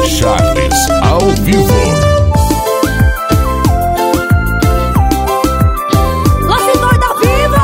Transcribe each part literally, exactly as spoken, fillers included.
Charles, ao vivo. Lance doido ao vivo!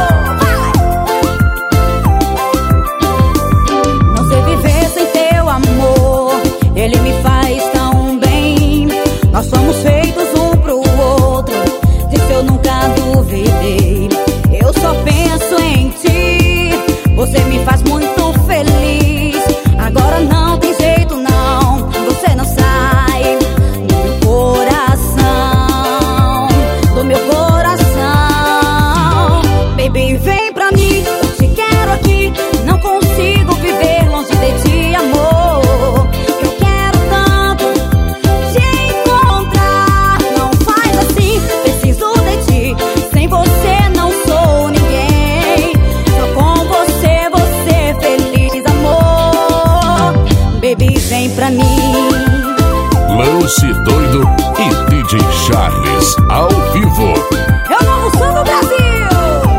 Vai! Não sei viver sem teu amor, ele me faz tão bem. Nós somos feitos um pro outro, disso eu nunca duvidei. Eu só penso em ti, você me faz muito feliz. Agora não tem jeito não, você não sai do meu coração, do meu coração. Baby, vem pra mim, eu te quero aqui. Não consigo viver longe de ti, amor. Eu quero tanto te encontrar. Não faz assim, preciso de ti. Sem você não sou ninguém. Só com você, você feliz, amor. Baby, vem pra mim. Lance Doido e D J Charles, ao vivo. É o novo som do Brasil.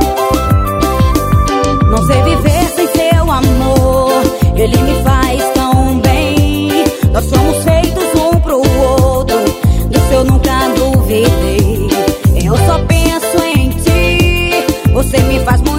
Não sei viver sem seu amor, ele me faz tão bem. Nós somos feitos um pro outro, disso eu nunca duvidei. Eu só penso em ti, você me faz muito